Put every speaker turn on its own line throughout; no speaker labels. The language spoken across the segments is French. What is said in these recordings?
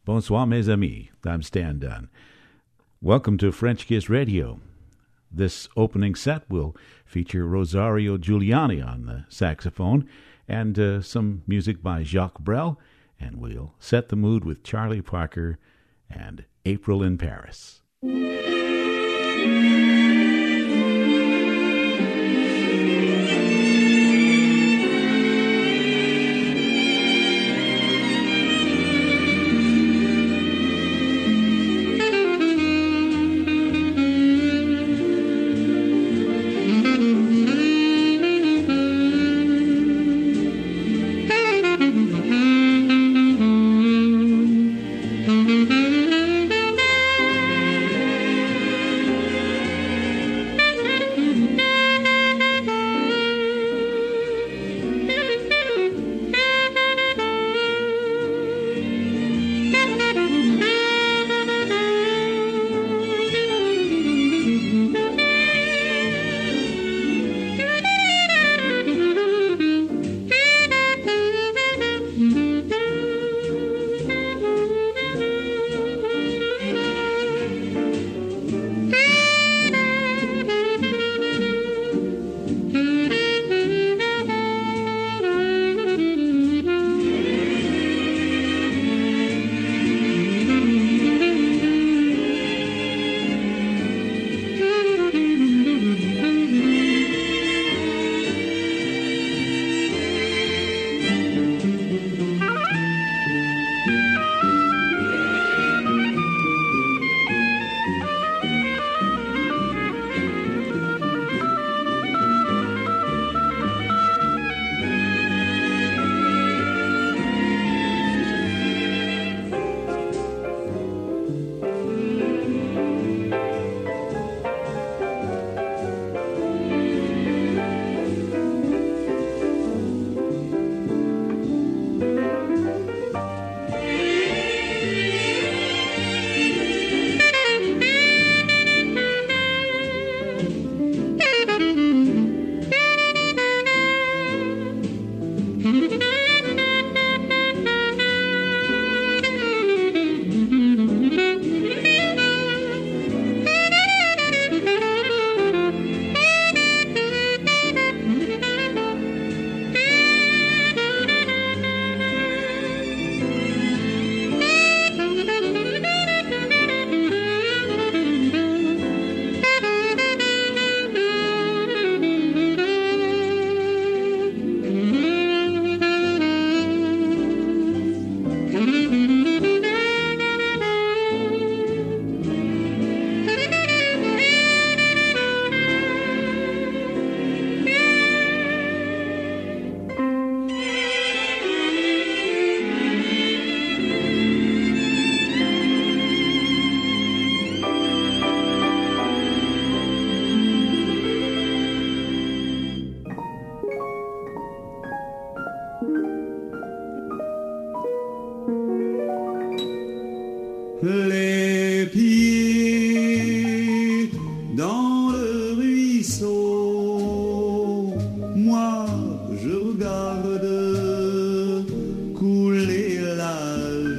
Bonsoir, mes amis. I'm Stan Dunn. Welcome to French Kiss Radio. This opening set will feature Rosario Giuliani on the saxophone and some music by Jacques Brel, and we'll set the mood with Charlie Parker and April in Paris.
Les pieds dans le ruisseau, moi je regarde couler la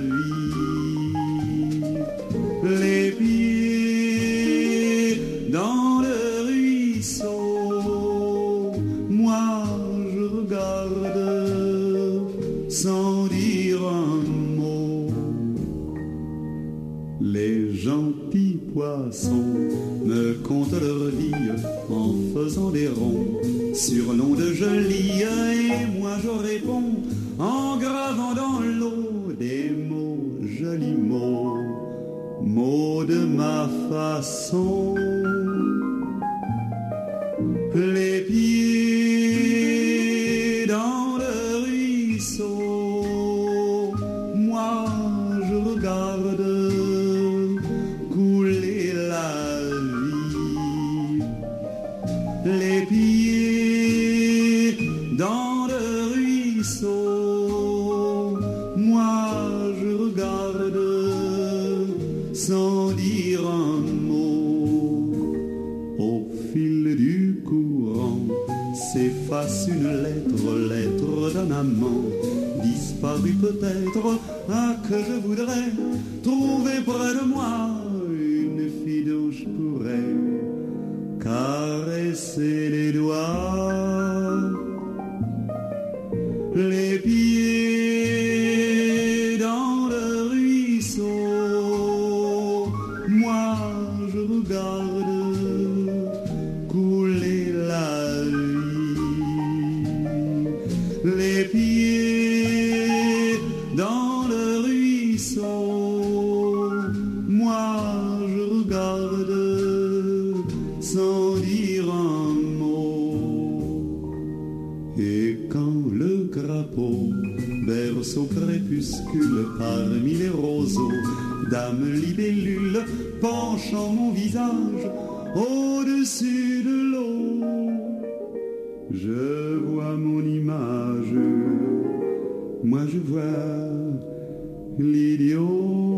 vie. Les pieds dans le ruisseau, moi je regarde sans dire un mot. Les gentils poissons me content leur vie en faisant des ronds sur nom de joli, et moi je réponds en gravant dans l'eau des mots, jolis mots, mots de ma façon. Les pieds dans le ruisseau, moi je regarde couler la vie. Les pieds dans le ruisseau, moi je regarde sans dire un mot. Au fil du courant s'efface une lettre, lettre l'ombre d'un amant disparu peut-être, que je voudrais trouver près de moi une fille dont je pourrais caresser les doigts, les pieds dans le ruisseau. Moi je regarde couler la vie, les pieds dans le ruisseau. Moi je regarde sans dire un mot. Et quand le crapaud berce au crépuscule parmi les roseaux, dame libellule penchant mon visage au-dessus de l'eau, je vois mon image, moi je vois l'idiot.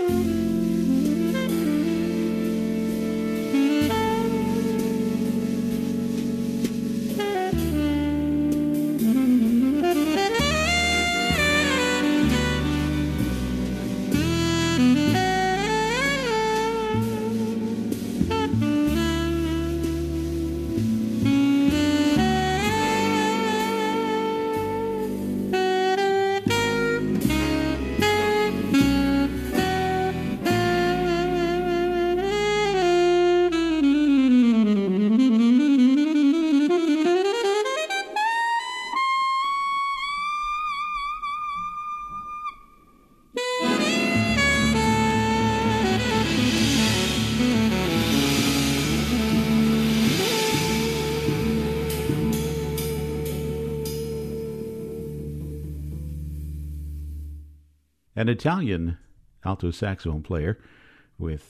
An Italian alto saxophone player with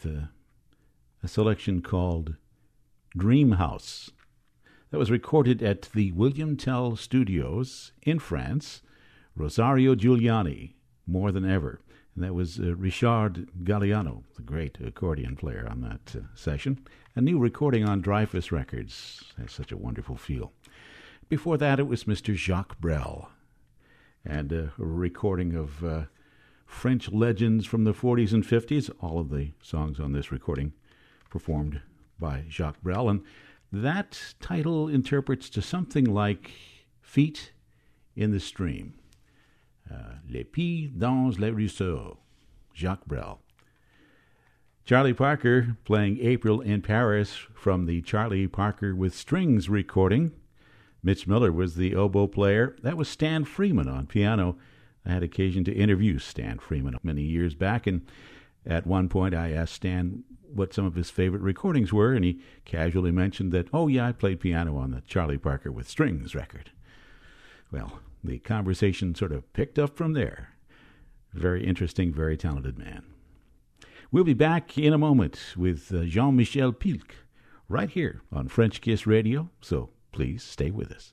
a selection called Dream House. That was recorded at the William Tell Studios in France. Rosario Giuliani, More Than Ever. And that was Richard Galliano, the great accordion player on that session. A new recording on Dreyfus Records. Has such a wonderful feel. Before that, it was Mr. Jacques Brel. And a recording of French legends from the 40s and 50s. All of the songs on this recording performed by Jacques Brel. And that title interprets to something like Feet in the Stream. Les pieds dans les ruisseaux. Jacques Brel. Charlie Parker playing April in Paris from the Charlie Parker with Strings recording. Mitch Miller was the oboe player. That was Stan Freeman on piano. I had occasion to interview Stan Freeman many years back, and at one point I asked Stan what some of his favorite recordings were, and he casually mentioned that, oh yeah, I played piano on the Charlie Parker with Strings record. Well, the conversation sort of picked up from there. Very interesting, very talented man. We'll be back in a moment with Jean-Michel Pilk right here on French Kiss Radio, so please stay with us.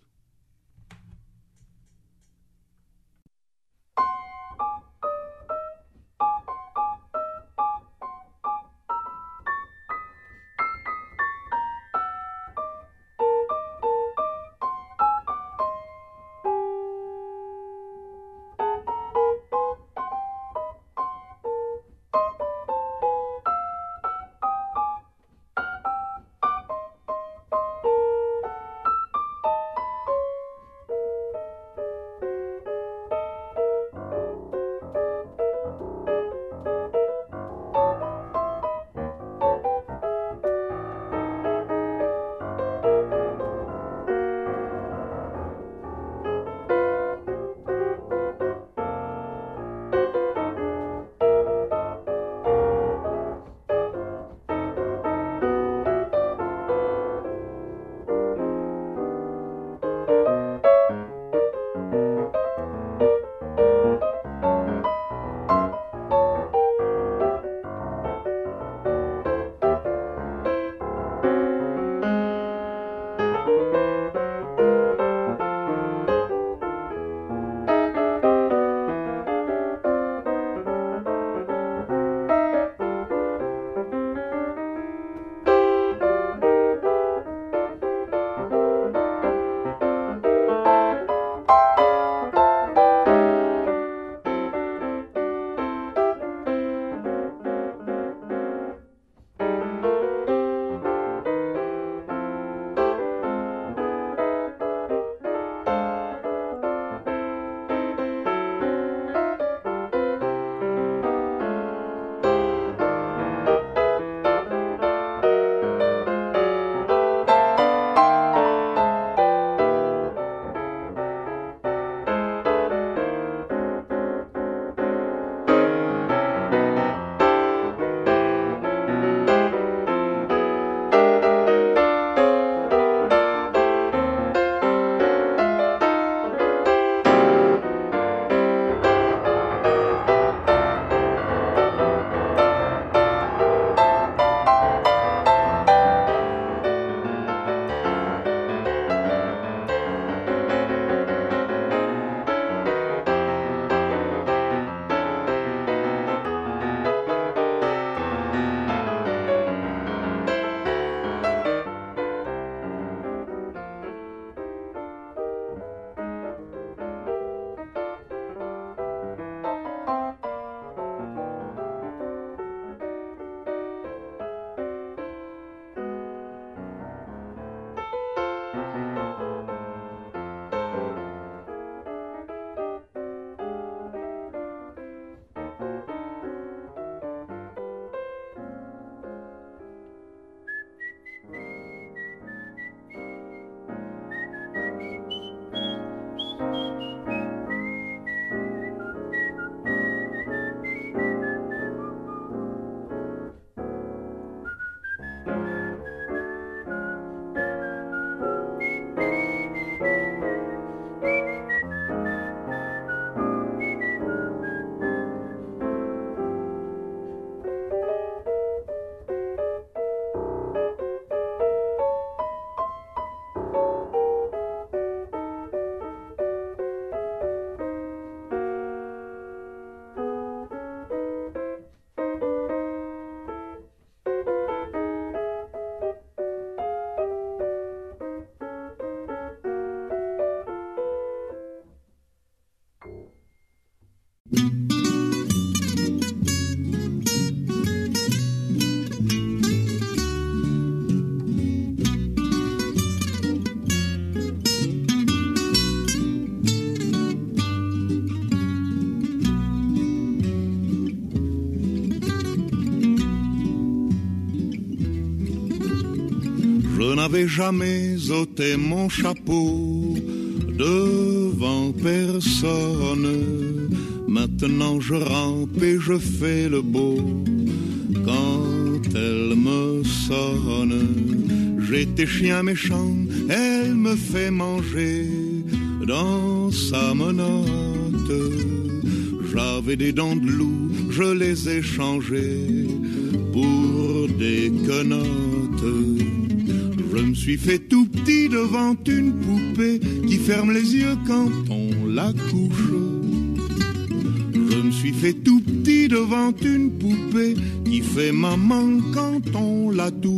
Je n'avais jamais ôté mon chapeau devant personne. Maintenant je rampe et je fais le beau quand elle me sonne. J'étais chien méchant, elle me fait manger dans sa menotte. J'avais des dents de loup, je les ai changées pour des quenottes. Je me suis fait tout petit devant une poupée qui ferme les yeux quand on la couche. Je me suis fait tout petit devant une poupée qui fait maman quand on la touche.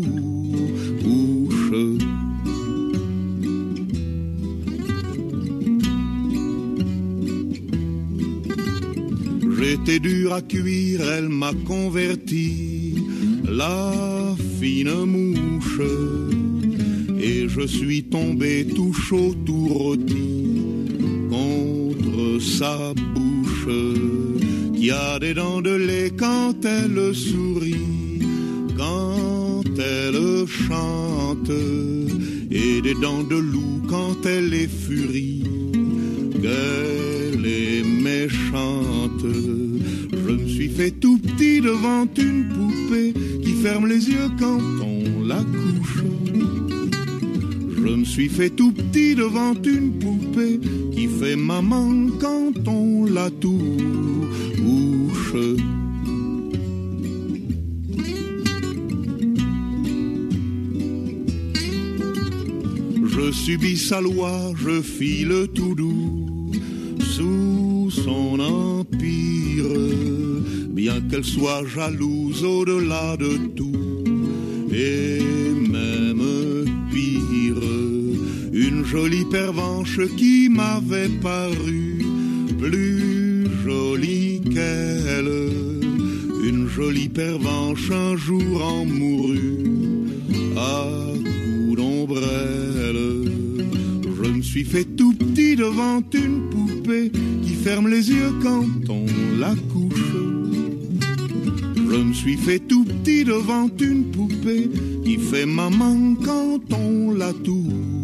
J'étais dur à cuire, elle m'a converti, la fine mouche. Et je suis tombé tout chaud, tout rôti contre sa bouche, qui a des dents de lait quand elle sourit, quand elle chante, et des dents de loup quand elle est furie, qu'elle est méchante. Je me suis fait tout petit devant une poupée qui ferme les yeux quand on la couche. Je me suis fait tout petit devant une poupée qui fait maman quand on la touche. Je subis sa loi, je file tout doux sous son empire, bien qu'elle soit jalouse au-delà de tout, et même pire, une jolie pervenche qui m'avait paru plus jolie qu'elle, une jolie pervenche un jour en mourut à coups d'ombrelle. Je me suis fait tout petit devant une poupée qui ferme les yeux quand on la couche. Je me suis fait tout petit devant une poupée qui fait maman quand on la touche.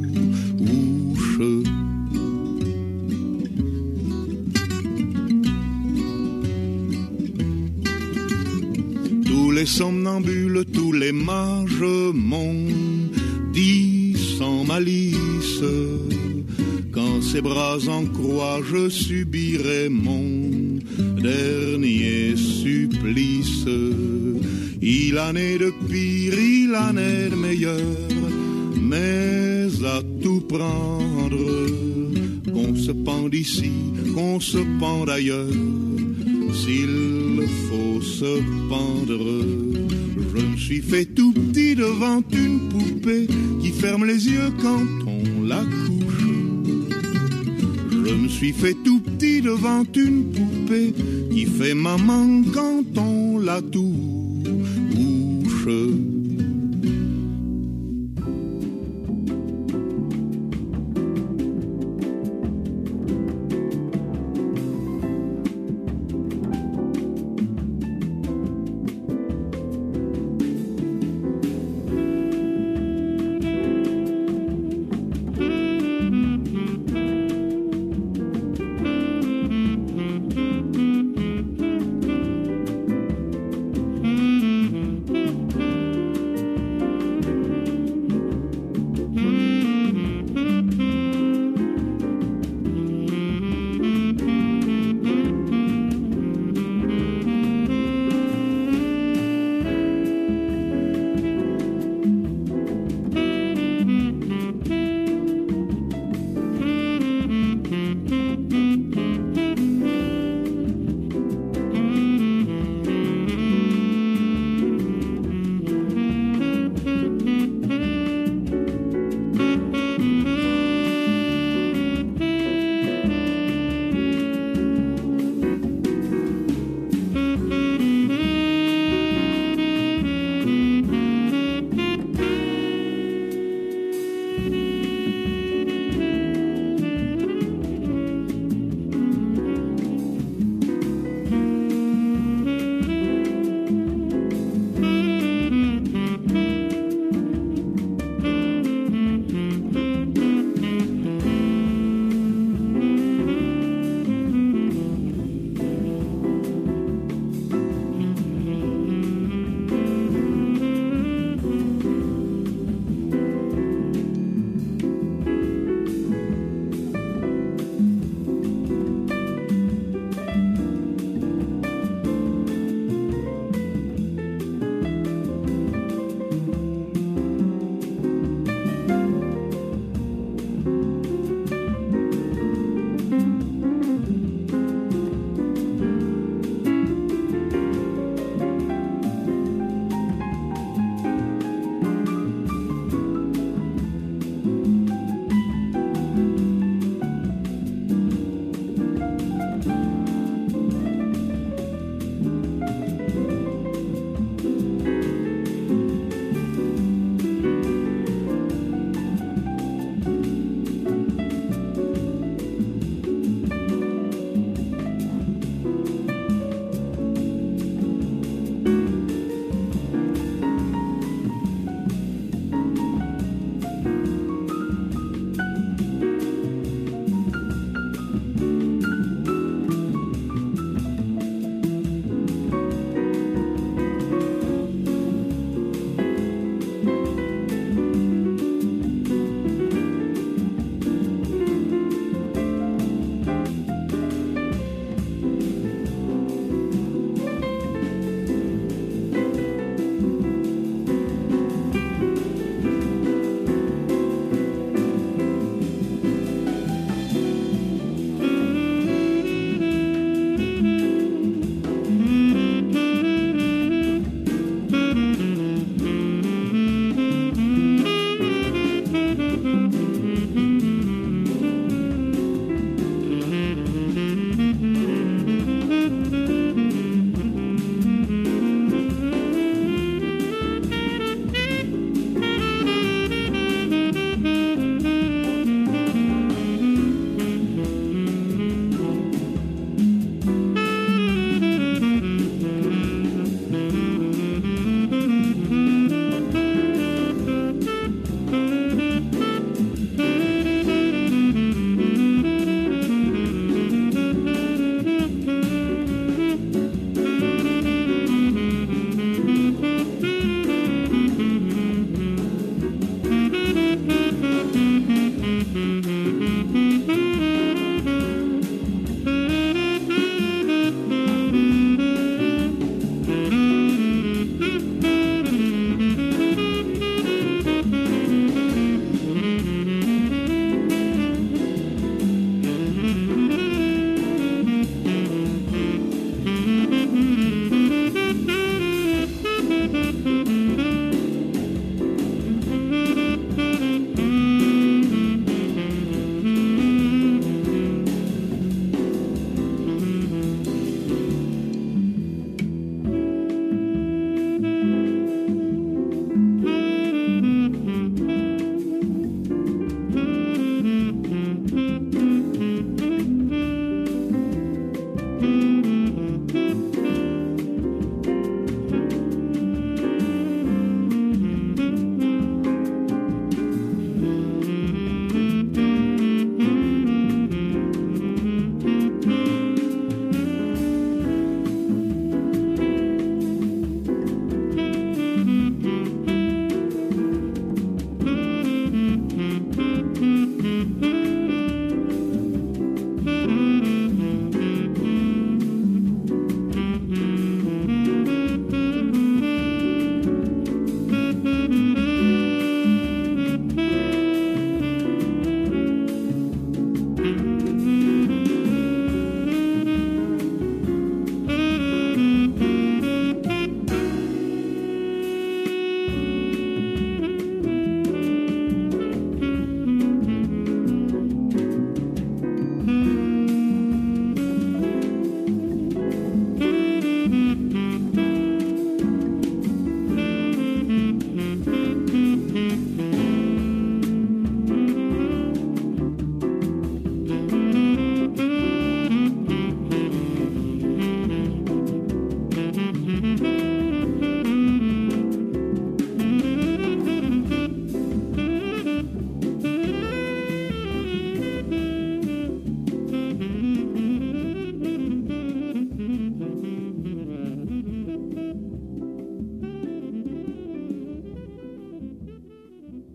Tous les somnambules, tous les mages m'ont dit sans malice, quand ses bras en croix je subirai mon dernier supplice. Il en est de pire, il en est de meilleur, mais à tout prendre, qu'on se pende ici, qu'on se pende ailleurs, s'il faut se pendre. Je me suis fait tout petit devant une poupée qui ferme les yeux quand on la couche. Je me suis fait tout petit devant une poupée qui fait maman quand on la touche.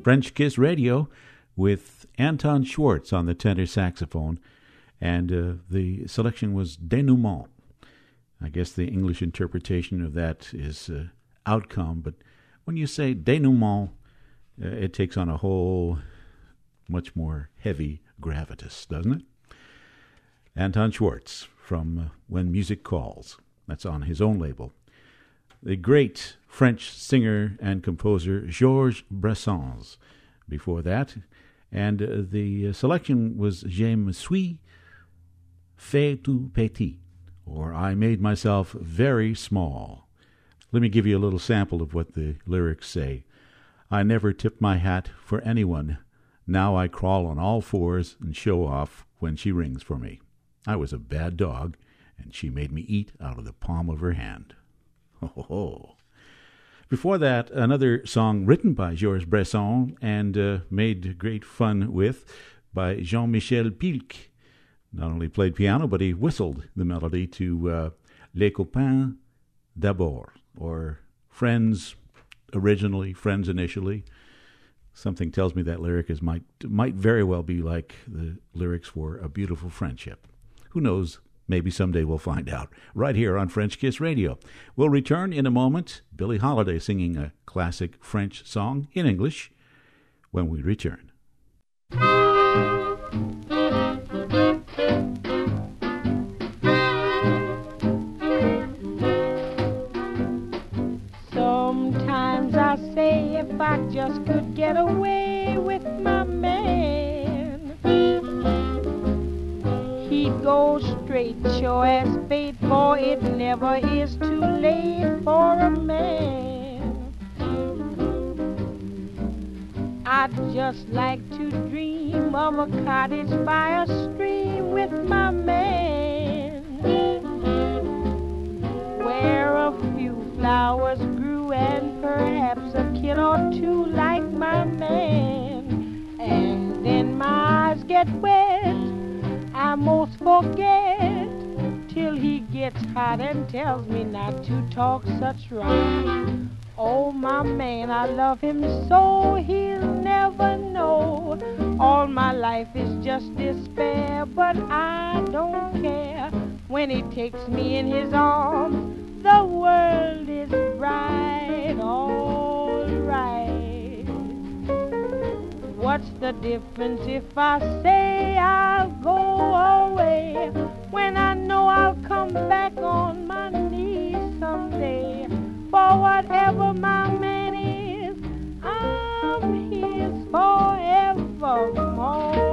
French Kiss Radio with Anton Schwartz on the tenor saxophone, and the selection was Dénouement. I guess the English interpretation of that is outcome, but when you say dénouement, it takes on a whole much more heavy gravitas, doesn't it? Anton Schwartz from When Music Calls. That's on his own label. The great French singer and composer Georges Brassens before that. And the selection was Je me suis fait tout petit, or I made myself very small. Let me give you a little sample of what the lyrics say. I never tip my hat for anyone. Now I crawl on all fours and show off when she rings for me. I was a bad dog, and she made me eat out of the palm of her hand. Ho, ho, ho. Before that, another song written by Georges Brassens and made great fun with by Jean-Michel Pilc. Not only played piano, but he whistled the melody to Les Copains d'abord, or Friends originally, Friends initially. Something tells me that lyric might very well be like the lyrics for A Beautiful Friendship. Who knows? Maybe someday we'll find out. Right here on French Kiss Radio. We'll return in a moment. Billie Holiday singing a classic French song in English when we return.
Sometimes I say if I just could get away with my man, he'd go straight, sure as fate, for it never is too late for a man. I'd just like to dream of a cottage by a stream with my man, where a few flowers grew and perhaps a kid or two like my man. And then my eyes get wet, I most forget, till he gets hot and tells me not to talk such rot. Oh, my man, I love him so, he'll never know. All my life is just despair, but I don't care. When he takes me in his arms, the world is bright, all right. What's the difference if I say I'll go away, when I know I'll come back on my knees someday? For whatever my man is, I'm his forevermore.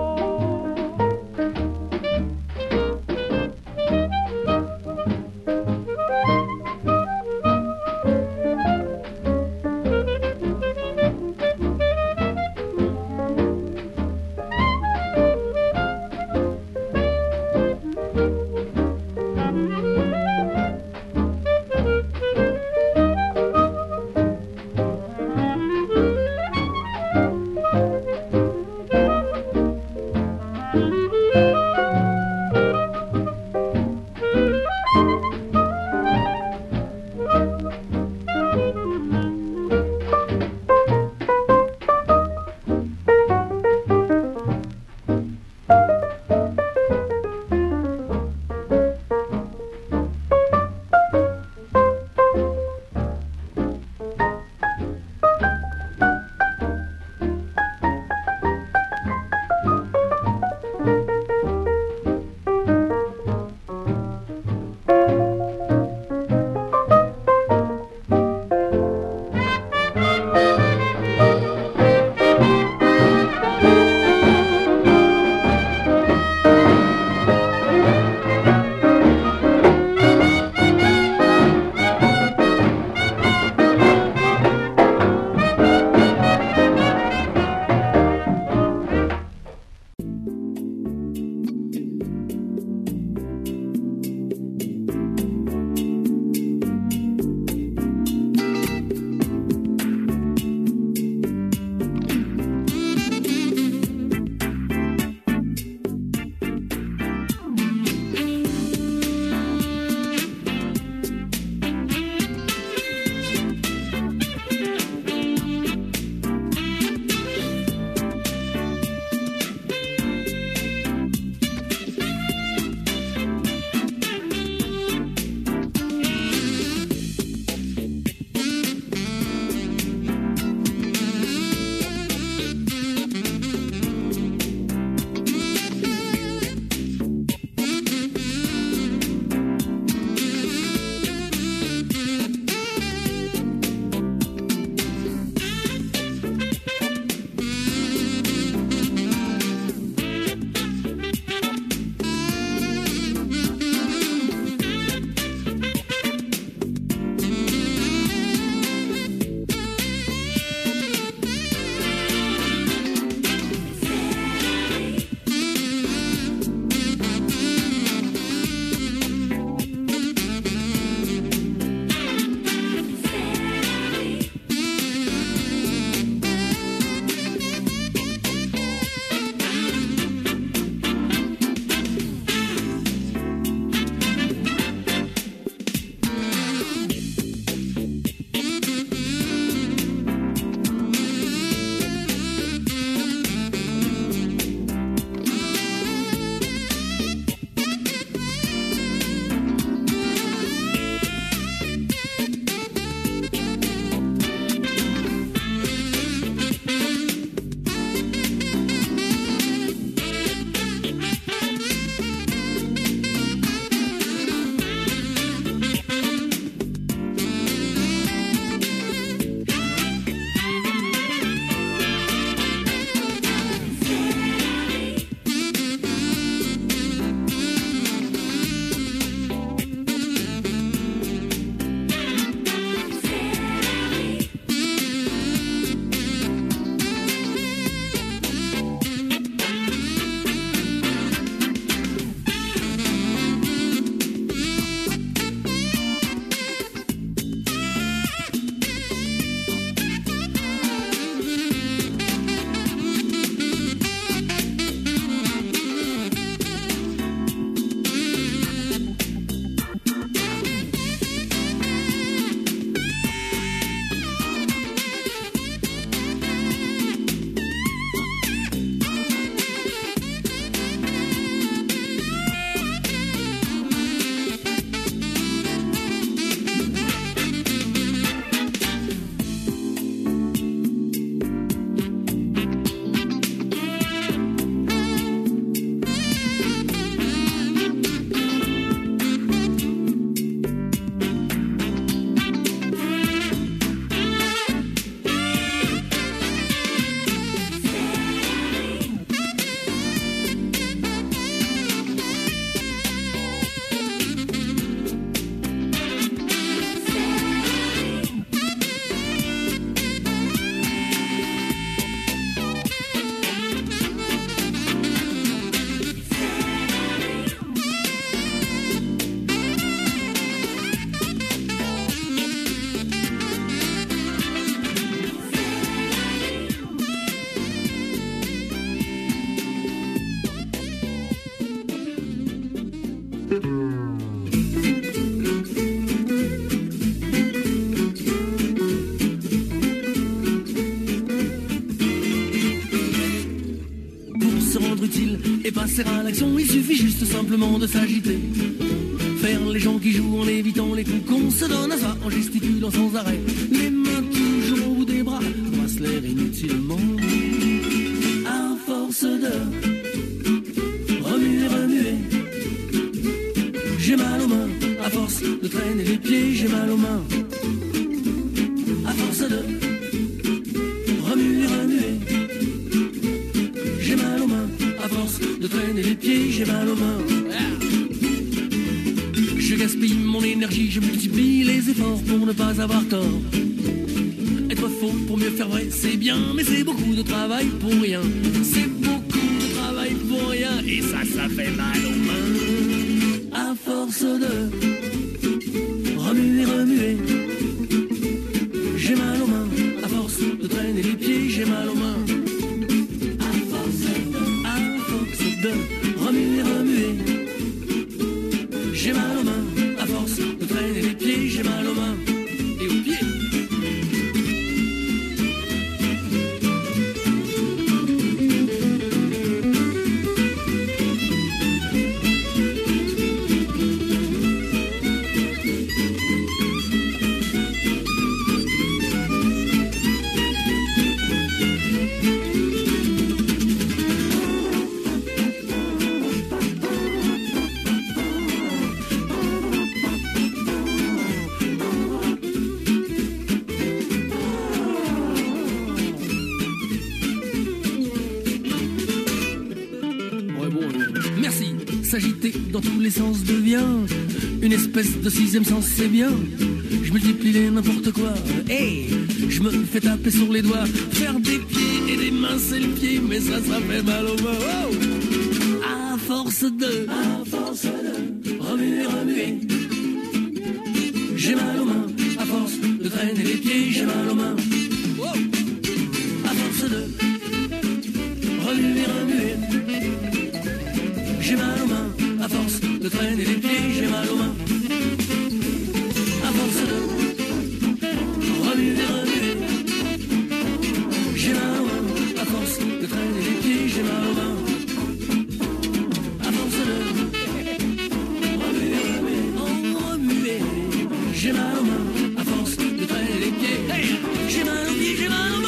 passer à l'action, il suffit juste simplement de s'agiter. Faire les gens qui jouent en évitant les coups qu'on se donne à ça, en gesticulant sans arrêt, les mains toujours au bout des bras, brasse l'air inutilement. À force de remuer, remuer, j'ai mal aux mains. À force de traîner les pieds, j'ai mal aux mains. À force de remuer, remuer, j'ai mal aux mains. À force de traîner les pieds, j'ai mal aux mains. Je gaspille mon énergie, je multiplie les efforts pour ne pas avoir tort. Être faux pour mieux faire vrai, c'est bien, mais c'est beaucoup de travail pour rien. C'est beaucoup de travail pour rien, et ça fait mal aux mains. À force de remuer, remuer, j'ai mal aux mains. À force de traîner les pieds, j'ai mal aux mains. À force de remuer, remuer, j'ai mal aux mains. À force de traîner les pieds, j'ai mal aux mains. Et aux pieds. S'agiter dans tous les sens devient une espèce de sixième sens, c'est bien. Je multiplie les n'importe quoi, hey, je me fais taper sur les doigts. Faire des pieds et des mains, c'est le pied, mais ça fait mal aux mains. Oh, à force de remuer, remuer, j'ai mal aux mains. À force de traîner les pieds, j'ai mal aux mains. Oh, à force de remuer, remuer, j'ai mal aux mains. À force de traîner les pieds, j'ai mal aux mains. À force de remuer, remuer, j'ai mal aux mains. À force de traîner les pieds, j'ai mal aux mains. À force de remuer, remuer, remuer, j'ai mal aux mains. À force de traîner les pieds, hey, j'ai mal aux pieds, j'ai mal aux mains.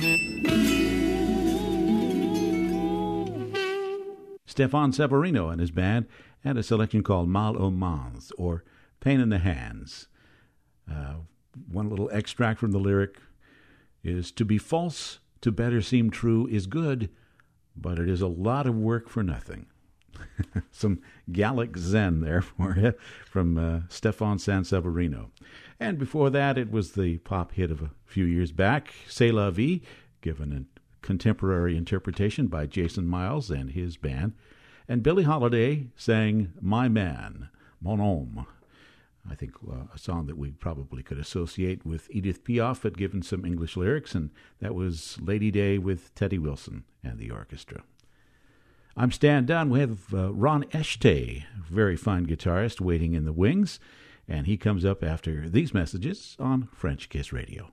Stefan Severino and his band, and a selection called Mal aux Mains, or Pain in the Hands. One little extract from the lyric is, "To be false, to better seem true, is good, but it is a lot of work for nothing." Some Gallic Zen there for you from Stefan Sanseverino. And before that, it was the pop hit of a few years back, C'est la vie, given a contemporary interpretation by Jason Miles and his band. And Billie Holiday sang My Man, Mon Homme. I think a song that we probably could associate with Edith Piaf, but given some English lyrics, and that was Lady Day with Teddy Wilson and the orchestra. I'm Stan Dunn. We have Ron Eshtay, very fine guitarist, waiting in the wings, and he comes up after these messages on French Kiss Radio.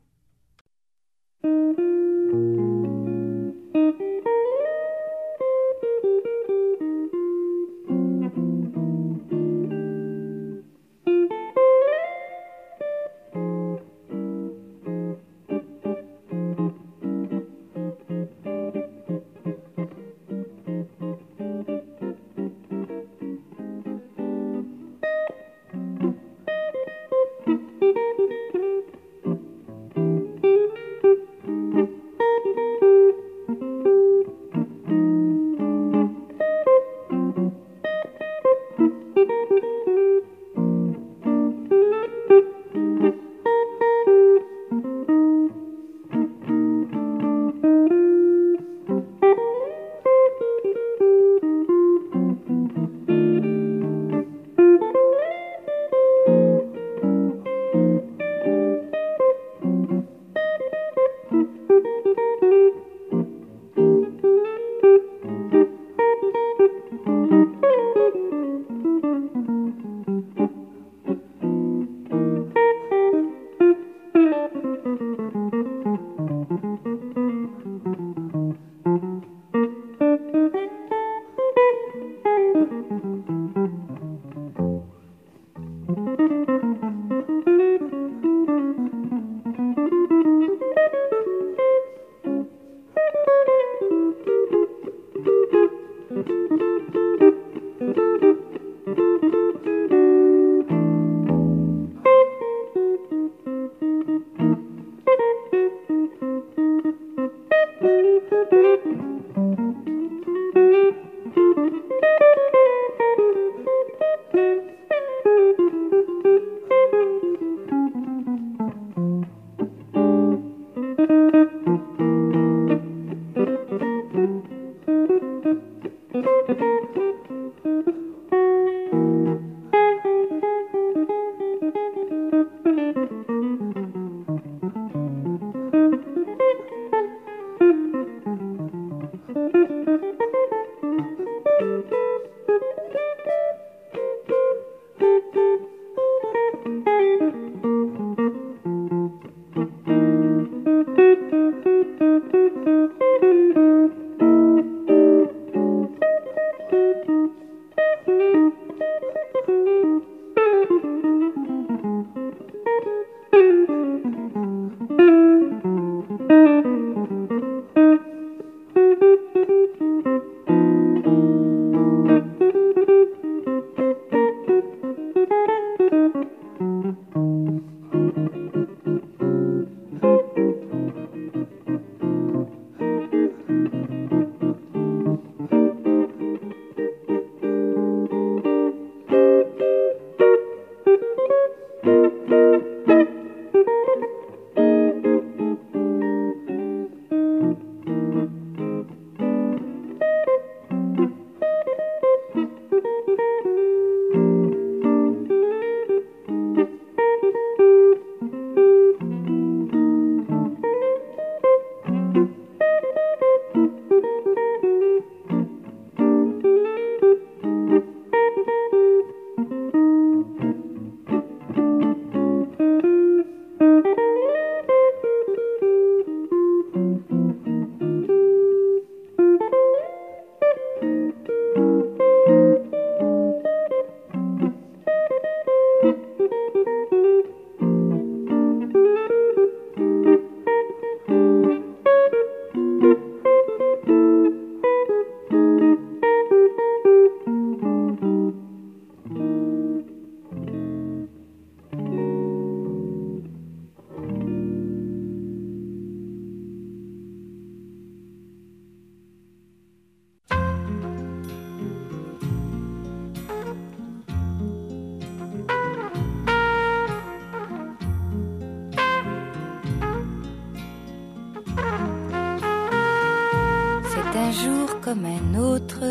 jour comme un autre,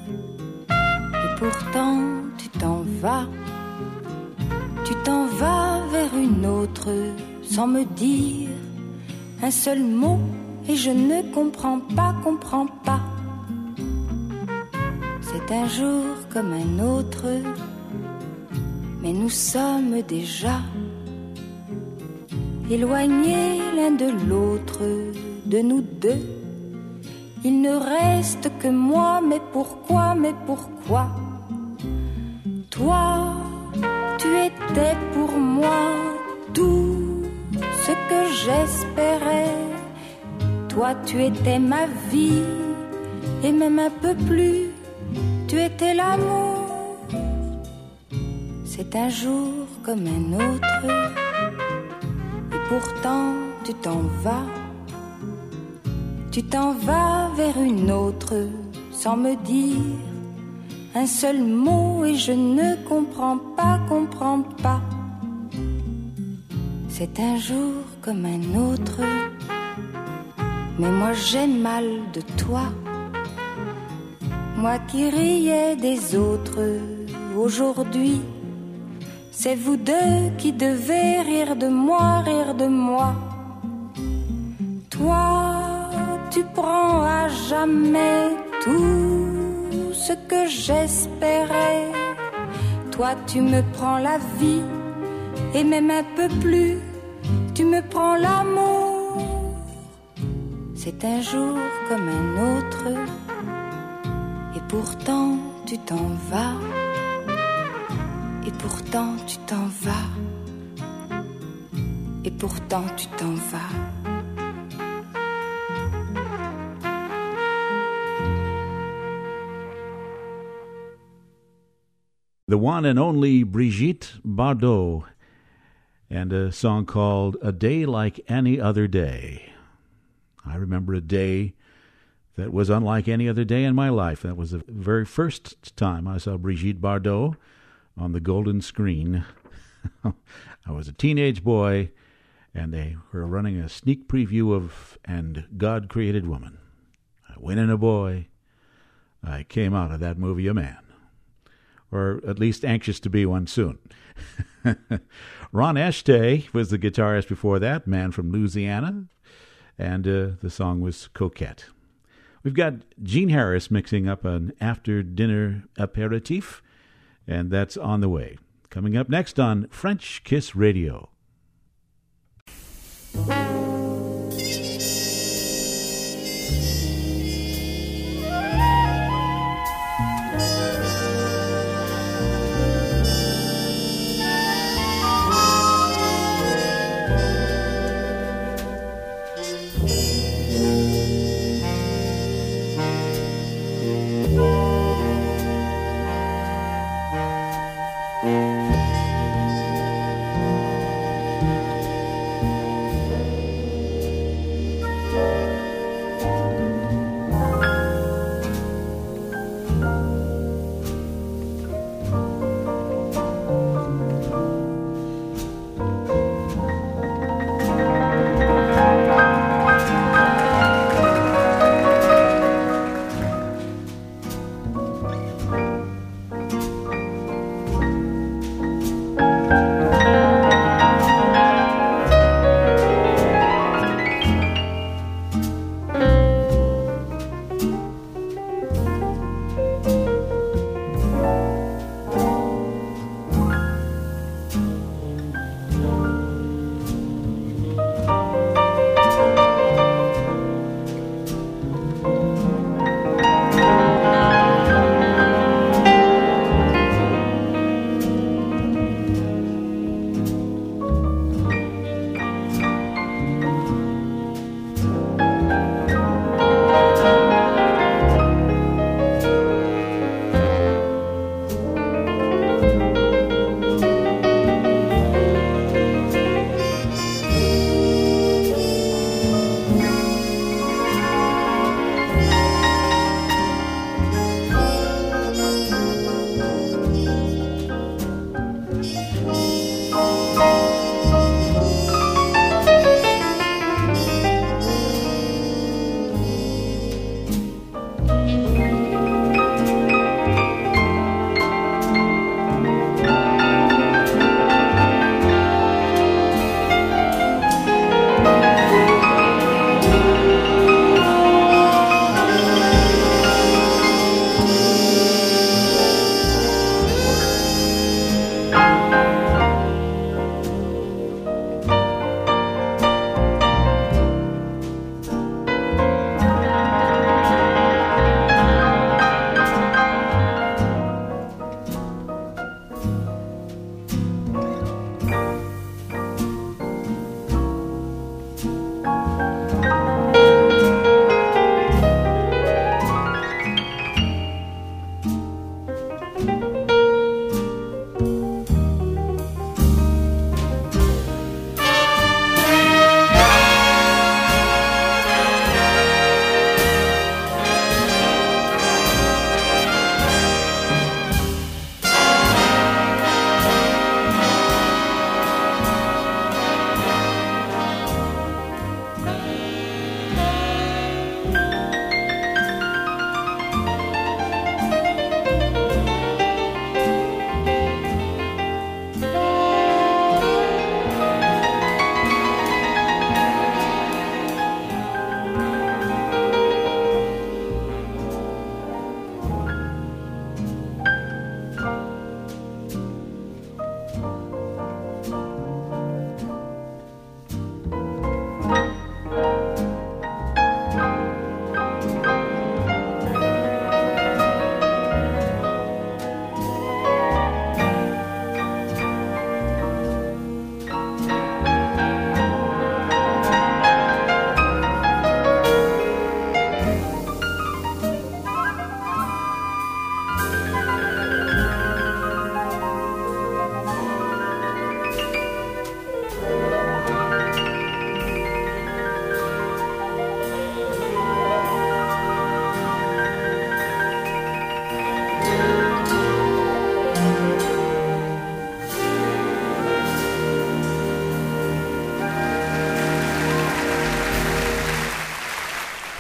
et pourtant tu t'en vas. Tu t'en vas vers une autre, sans me dire un seul mot, et je ne comprends pas. C'est un jour comme un autre, mais nous sommes déjà éloignés l'un de l'autre, de nous deux. Il ne reste que moi, mais pourquoi? Toi, tu étais pour moi tout ce que j'espérais. Toi, tu étais ma vie, et même un peu plus, tu étais l'amour. C'est un jour comme un autre, et pourtant tu t'en vas. Tu t'en vas vers une autre, sans me dire un seul mot, et je ne comprends pas. C'est un jour comme un autre, mais moi j'ai mal de toi. Moi qui riais des autres, aujourd'hui, c'est vous deux qui devez rire de moi. Toi, tu prends à jamais tout ce que j'espérais. Toi, tu me prends la vie, et même un peu plus, tu me prends l'amour. C'est un jour comme un autre, et pourtant tu t'en vas. Et pourtant tu t'en vas. Et pourtant tu t'en vas.
The one and only Brigitte Bardot, and a song called A Day Like Any Other Day. I remember a day that was unlike any other day in my life. That was the very first time I saw Brigitte Bardot on the golden screen. I was a teenage boy, and they were running a sneak preview of And God Created Woman. I went in a boy. I came out of that movie a man. Or at least anxious to be one soon. Ron Ashtay was the guitarist before that, man from Louisiana, and the song was Coquette. We've got Gene Harris mixing up an after-dinner aperitif, and that's on the way. Coming up next on French Kiss Radio.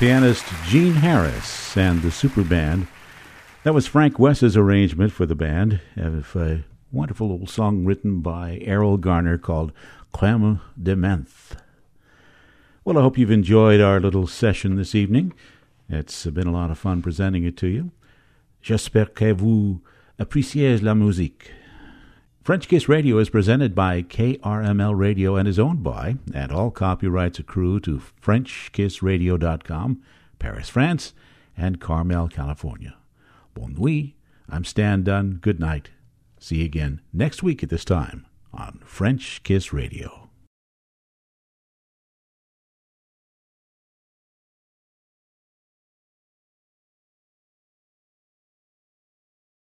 pianist Gene Harris and the Super Band. That was Frank West's arrangement for the band of a wonderful old song written by Errol Garner called Crème de menthe. Well, I hope you've enjoyed our little session this evening. It's been a lot of fun presenting it to you. J'espère que vous appréciez la musique. French Kiss Radio is presented by KRML Radio and is owned by, and all copyrights accrue to FrenchKissRadio.com, Paris, France, and Carmel, California. Bonne nuit. I'm Stan Dunn. Good night. See you again next week at this time on French Kiss Radio.